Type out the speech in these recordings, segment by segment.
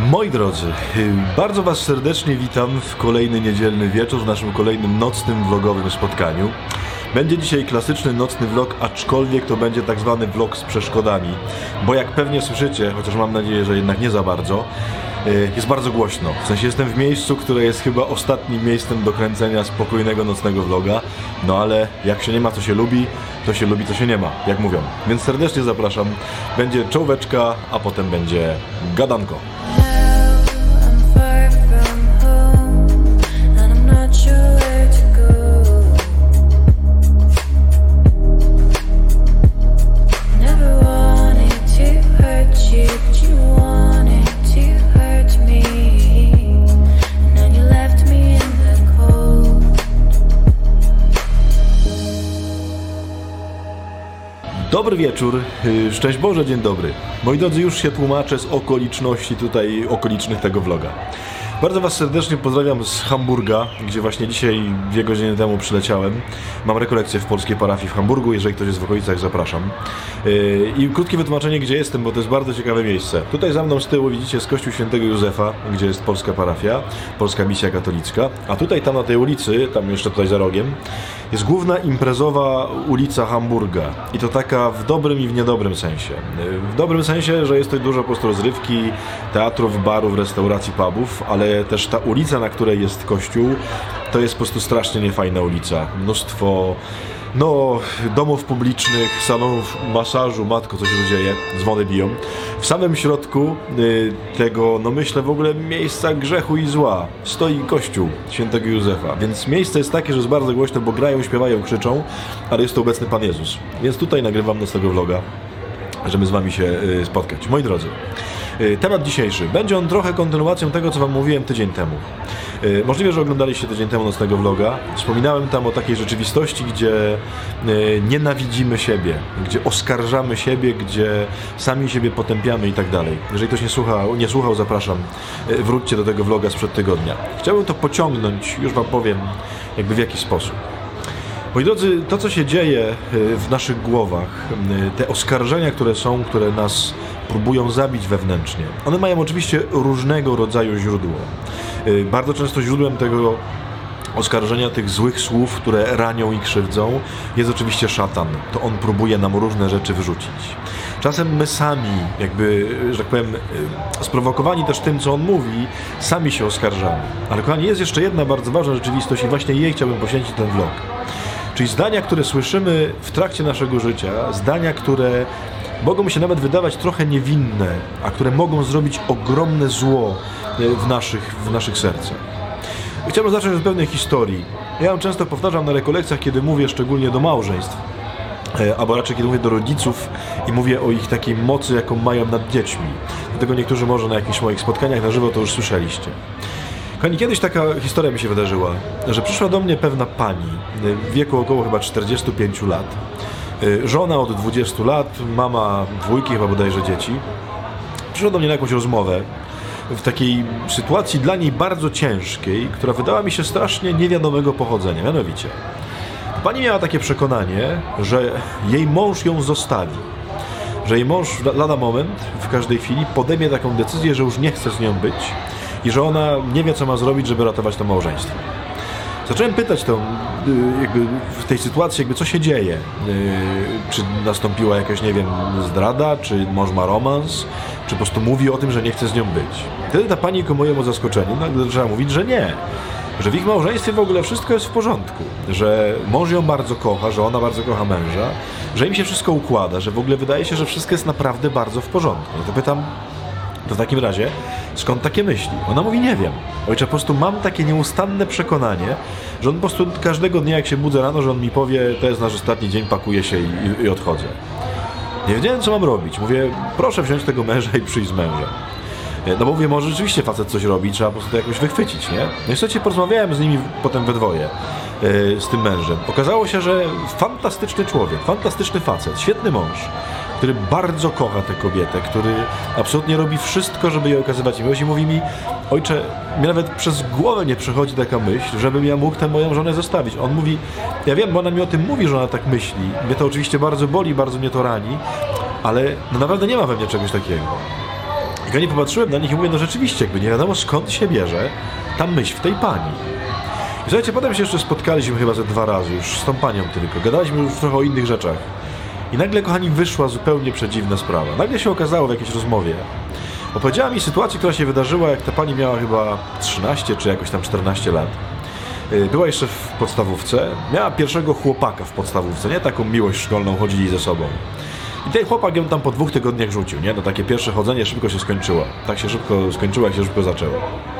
Moi drodzy, bardzo Was serdecznie witam w kolejny niedzielny wieczór, w naszym kolejnym nocnym vlogowym spotkaniu. Będzie dzisiaj klasyczny nocny vlog, aczkolwiek to będzie tak zwany vlog z przeszkodami, bo jak pewnie słyszycie, chociaż mam nadzieję, że jednak nie za bardzo, jest bardzo głośno. W sensie jestem w miejscu, które jest chyba ostatnim miejscem do kręcenia spokojnego nocnego vloga, no ale jak się nie ma, co się lubi, to się lubi, co się nie ma, jak mówią. Więc serdecznie zapraszam, będzie czołóweczka, a potem będzie gadanko. Dobry wieczór, szczęść Boże, dzień dobry. Moi drodzy, już się tłumaczę z okoliczności tutaj okolicznych tego vloga. Bardzo Was serdecznie pozdrawiam z Hamburga, gdzie właśnie dzisiaj 2 godziny temu przyleciałem. Mam rekolekcję w polskiej parafii w Hamburgu, jeżeli ktoś jest w okolicach, zapraszam. I krótkie wytłumaczenie, gdzie jestem, bo to jest bardzo ciekawe miejsce. Tutaj za mną z tyłu widzicie jest Kościół Świętego Józefa, gdzie jest polska parafia, polska misja katolicka. A tutaj, tam na tej ulicy, tam jeszcze tutaj za rogiem, jest główna imprezowa ulica Hamburga. I to taka w dobrym i w niedobrym sensie. W dobrym sensie, że jest tutaj dużo po prostu rozrywki, teatrów, barów, restauracji, pubów, ale też ta ulica, na której jest kościół, to jest po prostu strasznie niefajna ulica. Mnóstwo domów publicznych, salonów masażu, matko, co się tu dzieje, dzwony biją. W samym środku tego, myślę w ogóle miejsca grzechu i zła, stoi kościół Świętego Józefa. Więc miejsce jest takie, że jest bardzo głośno, bo grają, śpiewają, krzyczą, ale jest to obecny Pan Jezus. Więc tutaj nagrywam nocnego vloga, żeby z Wami się spotkać. Moi drodzy, temat dzisiejszy. Będzie on trochę kontynuacją tego, co Wam mówiłem tydzień temu. Możliwe, że oglądaliście tydzień temu nocnego vloga. Wspominałem tam o takiej rzeczywistości, gdzie nienawidzimy siebie, gdzie oskarżamy siebie, gdzie sami siebie potępiamy i tak dalej. Jeżeli ktoś nie słuchał, zapraszam, wróćcie do tego vloga sprzed tygodnia. Chciałbym to pociągnąć, już Wam powiem, jakby w jaki sposób. Moi drodzy, to co się dzieje w naszych głowach, te oskarżenia, które nas próbują zabić wewnętrznie, one mają oczywiście różnego rodzaju źródło. Bardzo często źródłem tego oskarżenia, tych złych słów, które ranią i krzywdzą, jest oczywiście szatan. To on próbuje nam różne rzeczy wyrzucić. Czasem my sami, że tak powiem, sprowokowani też tym, co on mówi, sami się oskarżamy. Ale kochani, jest jeszcze jedna bardzo ważna rzeczywistość i właśnie jej chciałbym poświęcić ten vlog. Czyli zdania, które słyszymy w trakcie naszego życia, zdania, które mogą się nawet wydawać trochę niewinne, a które mogą zrobić ogromne zło w naszych sercach. Chciałbym zacząć od pewnej historii. Ja ją często powtarzam na rekolekcjach, kiedy mówię szczególnie do małżeństw, albo raczej kiedy mówię do rodziców i mówię o ich takiej mocy, jaką mają nad dziećmi. Dlatego niektórzy może na jakichś moich spotkaniach na żywo to już słyszeliście. Kochani, kiedyś taka historia mi się wydarzyła, że przyszła do mnie pewna pani w wieku około chyba 45 lat. Żona od 20 lat, mama 2 chyba bodajże dzieci. Przyszła do mnie na jakąś rozmowę w takiej sytuacji dla niej bardzo ciężkiej, która wydała mi się strasznie niewiadomego pochodzenia. Mianowicie, pani miała takie przekonanie, że jej mąż ją zostawi. Że jej mąż lada moment, w każdej chwili podejmie taką decyzję, że już nie chce z nią być i że ona nie wie, co ma zrobić, żeby ratować to małżeństwo. Zacząłem pytać w tej sytuacji, co się dzieje. Czy nastąpiła jakaś, nie wiem, zdrada, czy mąż ma romans, czy po prostu mówi o tym, że nie chce z nią być. Wtedy ta pani ku mojemu zaskoczeniu nagle zaczęła mówić, że nie. Że w ich małżeństwie w ogóle wszystko jest w porządku. Że mąż ją bardzo kocha, że ona bardzo kocha męża, że im się wszystko układa, że w ogóle wydaje się, że wszystko jest naprawdę bardzo w porządku. No to pytam, to w takim razie, skąd takie myśli? Ona mówi, nie wiem. Ojcze, po prostu mam takie nieustanne przekonanie, że on po prostu każdego dnia, jak się budzę rano, że on mi powie, to jest nasz ostatni dzień, pakuję się i odchodzę. Nie wiedziałem, co mam robić. Mówię, proszę wziąć tego męża i przyjść z mężem. No bo mówię, może rzeczywiście facet coś robi, trzeba po prostu to jakoś wychwycić, nie? No i słuchajcie, porozmawiałem z nimi potem we dwoje, z tym mężem. Okazało się, że fantastyczny człowiek, fantastyczny facet, świetny mąż, który bardzo kocha tę kobietę, który absolutnie robi wszystko, żeby jej okazywać miłość i mówi mi, ojcze, mi nawet przez głowę nie przechodzi taka myśl, żebym ja mógł tę moją żonę zostawić. On mówi, ja wiem, bo ona mi o tym mówi, że ona tak myśli. Mnie to oczywiście bardzo boli, bardzo mnie to rani, ale no naprawdę nie ma we mnie czegoś takiego. Jak ja nie popatrzyłem na nich i mówię, no rzeczywiście, jakby nie wiadomo skąd się bierze ta myśl w tej pani. I słuchajcie, potem się jeszcze spotkaliśmy chyba ze 2 razy, już z tą panią tylko. Gadaliśmy już trochę o innych rzeczach. I nagle, kochani, wyszła zupełnie przedziwna sprawa. Nagle się okazało w jakiejś rozmowie. Opowiedziała mi sytuację, która się wydarzyła, jak ta pani miała chyba 13 czy jakoś tam 14 lat. Była jeszcze w podstawówce. Miała pierwszego chłopaka w podstawówce, nie? Taką miłość szkolną, chodzili ze sobą. I ten chłopak ją tam po 2 tygodniach rzucił, nie? No takie pierwsze chodzenie szybko się skończyło. Tak się szybko skończyło, jak się szybko zaczęło.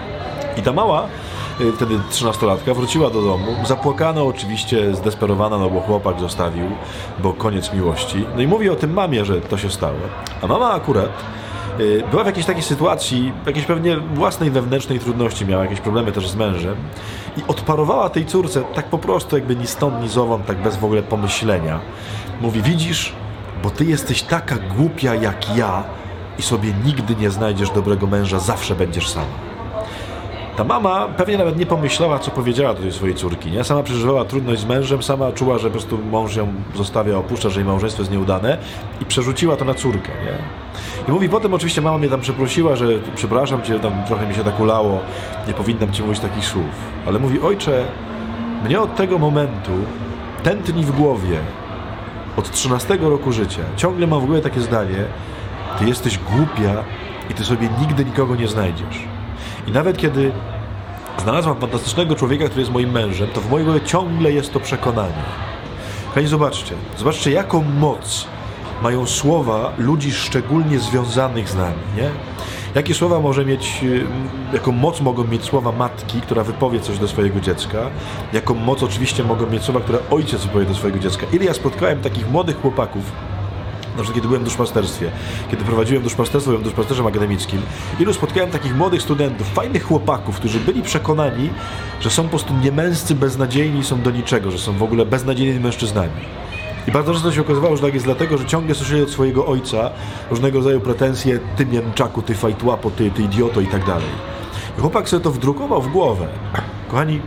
I ta mała, wtedy 13-latka, wróciła do domu, zapłakana oczywiście, zdesperowana, no bo chłopak zostawił, bo koniec miłości. No i mówi o tym mamie, że to się stało. A mama akurat była w jakiejś takiej sytuacji, jakiejś pewnie własnej wewnętrznej trudności, miała jakieś problemy też z mężem i odparowała tej córce tak po prostu, jakby ni stąd, ni zowąd, tak bez w ogóle pomyślenia. Mówi, widzisz, bo ty jesteś taka głupia jak ja i sobie nigdy nie znajdziesz dobrego męża, zawsze będziesz sama. Ta mama pewnie nawet nie pomyślała, co powiedziała do tej swojej córki, nie? Sama przeżywała trudność z mężem, sama czuła, że po prostu mąż ją zostawia, opuszcza, że jej małżeństwo jest nieudane i przerzuciła to na córkę, nie? I mówi, potem oczywiście mama mnie tam przeprosiła, że przepraszam cię, tam trochę mi się tak ulało, nie powinnam ci mówić takich słów. Ale mówi, ojcze, mnie od tego momentu tętni w głowie, od 13 roku życia, ciągle mam w głowie takie zdanie, ty jesteś głupia i ty sobie nigdy nikogo nie znajdziesz. I nawet kiedy znalazłam fantastycznego człowieka, który jest moim mężem, to w mojej głowie ciągle jest to przekonanie. Kochani, zobaczcie, jaką moc mają słowa ludzi szczególnie związanych z nami, nie? Jakie słowa może mieć, jaką moc mogą mieć słowa matki, która wypowie coś do swojego dziecka, jaką moc oczywiście mogą mieć słowa, które ojciec wypowie do swojego dziecka. Ile ja spotkałem takich młodych chłopaków, na przykład kiedy byłem w duszpasterstwie, kiedy prowadziłem duszpasterstwo, byłem duszpasterzem akademickim, ilu spotkałem takich młodych studentów, fajnych chłopaków, którzy byli przekonani, że są po prostu niemęscy, beznadziejni, są do niczego, że są w ogóle beznadziejnymi mężczyznami. I bardzo często się okazywało, że tak jest dlatego, że ciągle słyszeli od swojego ojca różnego rodzaju pretensje, ty mięczaku, ty fajtłapo, ty idioto i tak dalej. I chłopak sobie to wdrukował w głowę. Kochani,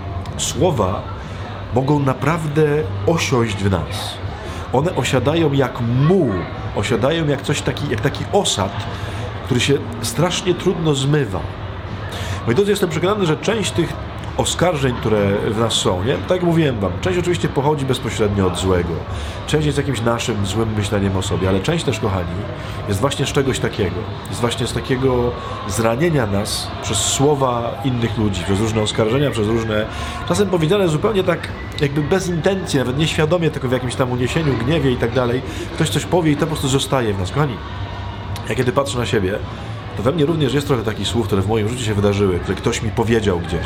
słowa mogą naprawdę osiąść w nas. One osiadają jak muł, osiadają jak coś jak taki osad, który się strasznie trudno zmywa. Moi drodzy, jestem przekonany, że część tych oskarżeń, które w nas są, nie? Tak jak mówiłem wam, część oczywiście pochodzi bezpośrednio od złego, część jest jakimś naszym złym myśleniem o sobie, ale część też, kochani, jest właśnie z czegoś takiego, jest właśnie z takiego zranienia nas przez słowa innych ludzi, przez różne oskarżenia, przez różne, czasem powiedziane zupełnie tak jakby bez intencji, nawet nieświadomie, tylko w jakimś tam uniesieniu, gniewie i tak dalej, ktoś coś powie i to po prostu zostaje w nas. Kochani, ja kiedy patrzę na siebie, to we mnie również jest trochę takich słów, które w moim życiu się wydarzyły, które ktoś mi powiedział gdzieś.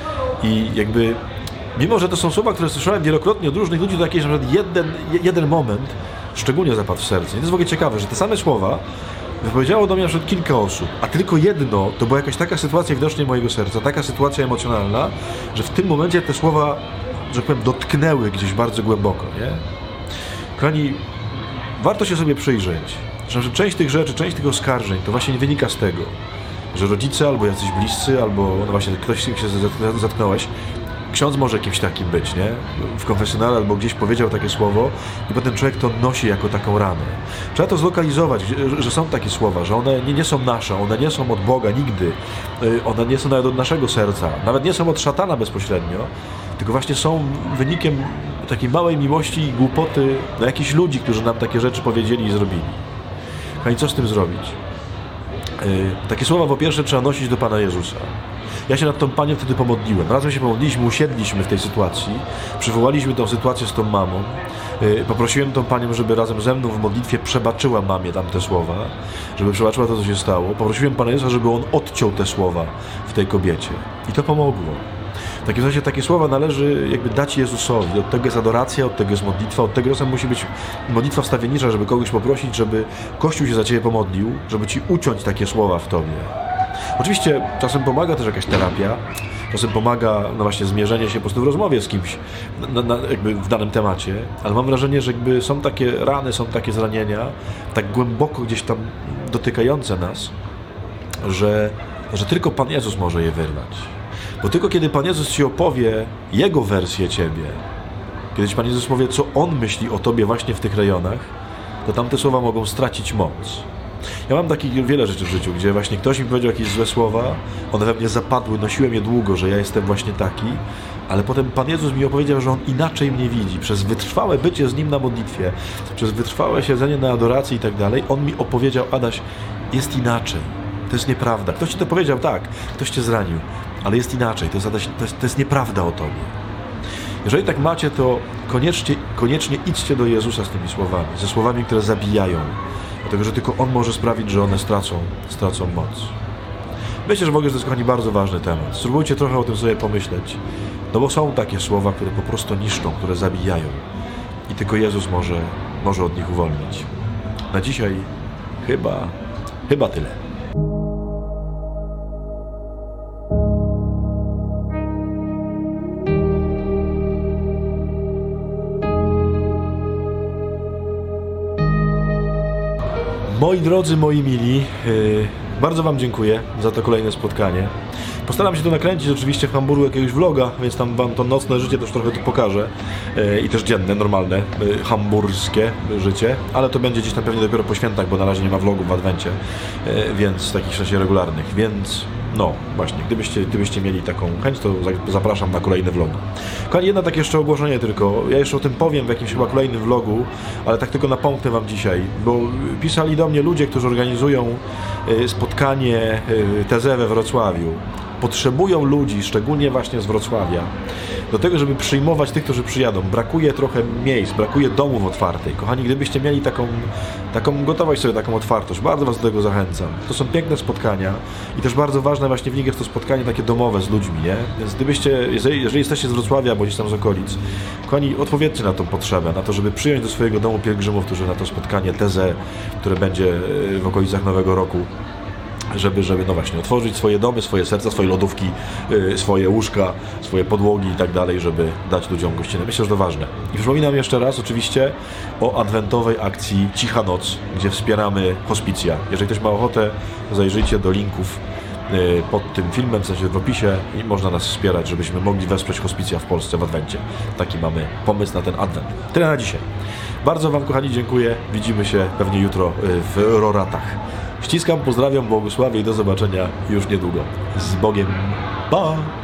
I jakby, mimo że to są słowa, które słyszałem wielokrotnie od różnych ludzi, to jakiś na przykład jeden moment szczególnie zapadł w serce. I to jest w ogóle ciekawe, że te same słowa wypowiedziało do mnie na przykład kilka osób, a tylko jedno to była jakaś taka sytuacja widocznie mojego serca, taka sytuacja emocjonalna, że w tym momencie te słowa, że tak powiem, dotknęły gdzieś bardzo głęboko, nie? Kochani, warto się sobie przyjrzeć, że część tych rzeczy, część tych oskarżeń to właśnie wynika z tego, że rodzice albo jacyś bliscy, albo no właśnie ktoś się zatknąłeś, ksiądz może kimś takim być, nie? W konfesjonale albo gdzieś powiedział takie słowo i potem człowiek to nosi jako taką ranę. Trzeba to zlokalizować, że są takie słowa, że one nie są nasze, one nie są od Boga nigdy, one nie są nawet od naszego serca, nawet nie są od szatana bezpośrednio, tylko właśnie są wynikiem takiej małej miłości i głupoty na jakichś ludzi, którzy nam takie rzeczy powiedzieli i zrobili. No i co z tym zrobić? Takie słowa po pierwsze trzeba nosić do Pana Jezusa. Ja się nad tą panią wtedy pomodliłem. Razem się pomodliliśmy, usiedliśmy w tej sytuacji, przywołaliśmy tą sytuację z tą mamą. Poprosiłem tą panią, żeby razem ze mną w modlitwie przebaczyła mamie tamte słowa, żeby przebaczyła to, co się stało. Poprosiłem Pana Jezusa, żeby On odciął te słowa w tej kobiecie. I to pomogło. W takim sensie takie słowa należy jakby dać Jezusowi. Od tego jest adoracja, od tego jest modlitwa, od tego czasem musi być modlitwa wstawiennicza, żeby kogoś poprosić, żeby Kościół się za Ciebie pomodlił, żeby Ci uciąć takie słowa w Tobie. Oczywiście czasem pomaga też jakaś terapia, czasem pomaga no właśnie zmierzenie się po prostu w rozmowie z kimś jakby w danym temacie, ale mam wrażenie, że jakby są takie rany, są takie zranienia, tak głęboko gdzieś tam dotykające nas, że tylko Pan Jezus może je wyrwać. Bo tylko kiedy Pan Jezus Ci opowie Jego wersję Ciebie, kiedy Ci Pan Jezus powie, co On myśli o Tobie właśnie w tych rejonach, to tamte słowa mogą stracić moc. Ja mam takich wiele rzeczy w życiu, gdzie właśnie ktoś mi powiedział jakieś złe słowa, one we mnie zapadły, nosiłem je długo, że ja jestem właśnie taki, ale potem Pan Jezus mi opowiedział, że On inaczej mnie widzi. Przez wytrwałe bycie z Nim na modlitwie, przez wytrwałe siedzenie na adoracji i tak dalej, On mi opowiedział: Adaś, jest inaczej. To jest nieprawda. Ktoś Ci to powiedział, tak, ktoś Cię zranił, ale jest inaczej. To jest nieprawda o Tobie. Jeżeli tak macie, to koniecznie idźcie do Jezusa z tymi słowami, ze słowami, które zabijają, dlatego że tylko On może sprawić, że one stracą moc. Myślę, że w ogóle to jest, kochani, bardzo ważny temat. Spróbujcie trochę o tym sobie pomyśleć, no bo są takie słowa, które po prostu niszczą, które zabijają i tylko Jezus może od nich uwolnić. Na dzisiaj chyba tyle. Moi drodzy, moi mili, bardzo Wam dziękuję za to kolejne spotkanie. Postaram się to nakręcić oczywiście w Hamburgu jakiegoś vloga, więc tam Wam to nocne życie też trochę tu pokażę. I też dzienne, normalne, hamburskie życie, ale to będzie gdzieś tam pewnie dopiero po świętach, bo na razie nie ma vlogów w Adwencie, więc takich w sensie regularnych, więc no właśnie, gdybyście mieli taką chęć, to zapraszam na kolejny vlog. Kochani, jedno takie jeszcze ogłoszenie tylko, ja jeszcze o tym powiem w jakimś chyba kolejnym vlogu, ale tak tylko napomknę Wam dzisiaj, bo pisali do mnie ludzie, którzy organizują spotkanie TZ we Wrocławiu. Potrzebują ludzi, szczególnie właśnie z Wrocławia, do tego, żeby przyjmować tych, którzy przyjadą. Brakuje trochę miejsc, brakuje domów otwartych. Kochani, gdybyście mieli gotować sobie taką otwartość, bardzo Was do tego zachęcam. To są piękne spotkania i też bardzo ważne właśnie w nich jest to spotkanie takie domowe z ludźmi, nie? Więc jeżeli jesteście z Wrocławia, bądź tam z okolic, kochani, odpowiedzcie na tą potrzebę, na to, żeby przyjąć do swojego domu pielgrzymów, którzy na to spotkanie TZ, które będzie w okolicach Nowego Roku, żeby no właśnie otworzyć swoje domy, swoje serca, swoje lodówki, swoje łóżka, swoje podłogi i tak dalej, żeby dać ludziom gościnę. Myślę, że to ważne. I przypominam jeszcze raz oczywiście o adwentowej akcji Cicha Noc, gdzie wspieramy hospicja. Jeżeli ktoś ma ochotę, zajrzyjcie do linków pod tym filmem, w sensie w opisie, i można nas wspierać, żebyśmy mogli wesprzeć hospicja w Polsce w Adwencie. Taki mamy pomysł na ten Adwent. Tyle na dzisiaj. Bardzo Wam, kochani, dziękuję. Widzimy się pewnie jutro w Roratach. Ściskam, pozdrawiam, błogosławię i do zobaczenia już niedługo. Z Bogiem. Pa!